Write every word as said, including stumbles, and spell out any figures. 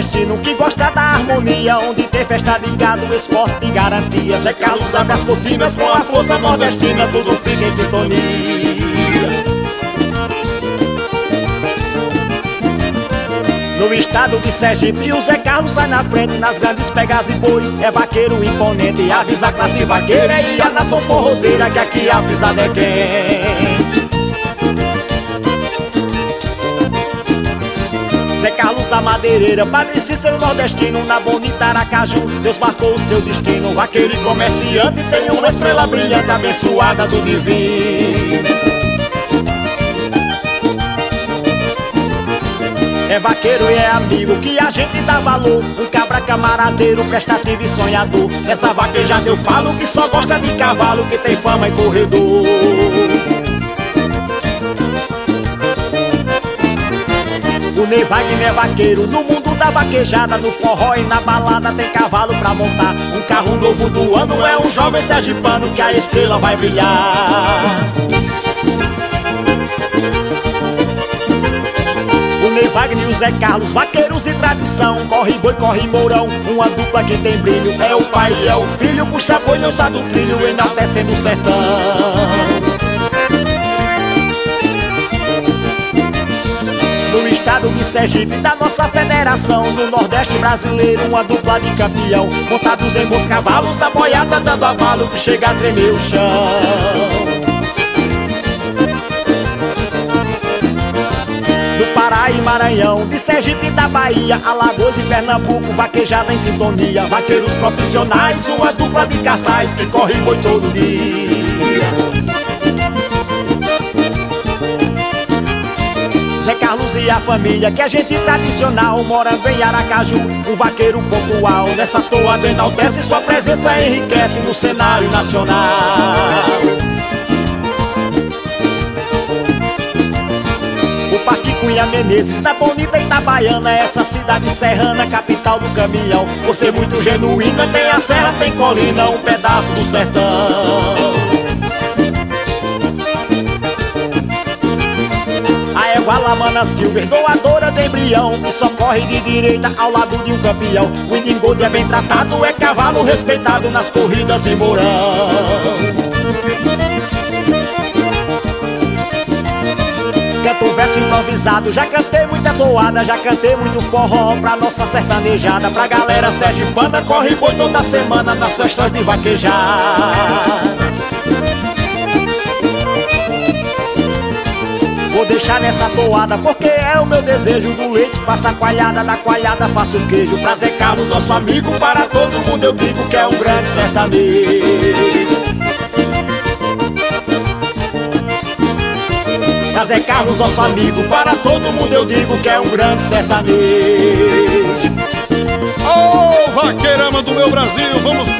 nordestino que gosta da harmonia, onde tem festa de gado, esporte e garantia. Zé Carlos abre as cortinas com a força nordestina, tudo fica em sintonia. No estado de Sergipe o Zé Carlos sai na frente, nas grandes pegas e boi, é vaqueiro imponente. Avisa a classe vaqueira e a nação forrozeira que aqui a pisada é quente. Zé Carlos da Madeireira, Padre Cícero nordestino, na bonita Aracaju Deus marcou o seu destino. Vaqueiro e comerciante tem uma estrela brilhante, abençoada do divino. É vaqueiro e é amigo que a gente dá valor, um cabra camaradeiro, prestativo e sonhador. Essa vaquejada eu falo que só gosta de cavalo, que tem fama em corredor. O Ney Wagner é vaqueiro, no mundo da vaquejada, no forró e na balada tem cavalo pra montar. Um carro novo do ano é um jovem sergipano que a estrela vai brilhar. O Ney Wagner e o Zé Carlos, vaqueiros de tradição, corre boi, corre mourão, uma dupla que tem brilho. É o pai e é o filho, puxa boi, não sai do trilho, enaltecendo o sertão. No estado de Sergipe, da nossa federação, no Nordeste brasileiro, uma dupla de campeão, montados em bons cavalos, da boiada dando abalo, que chega a tremer o chão. Do Pará e Maranhão, de Sergipe e da Bahia, Alagoas e Pernambuco, vaquejada em sintonia. Vaqueiros profissionais, uma dupla de cartaz que corre boi todo dia. Zé Carlos e a família, que é gente tradicional, morando em Aracaju, um vaqueiro pontual. Nessa toada enaltece, sua presença enriquece no cenário nacional. O Parque Cunha Menezes, na bonita Itabaiana, essa cidade serrana, capital do caminhão. Por ser muito genuína, tem a serra, tem colina, um pedaço do sertão. A égua Lamana Silver, doadora de embrião, que só corre de direita ao lado de um campeão. O Iningode é bem tratado, é cavalo respeitado nas corridas de Mourão. Canto verso improvisado, já cantei muita toada, já cantei muito forró pra nossa sertanejada. Pra galera sergipana, corre boi toda semana nas festas de vaquejada. Vou deixar nessa toada porque é o meu desejo. Do leite faço a coalhada, da coalhada faço o queijo. Pra Zé Carlos, nosso amigo, para todo mundo eu digo que é um grande sertanejo. Pra Zé Carlos, nosso amigo, para todo mundo eu digo que é um grande sertanejo. Ô, oh, vaqueirama do meu Brasil, vamos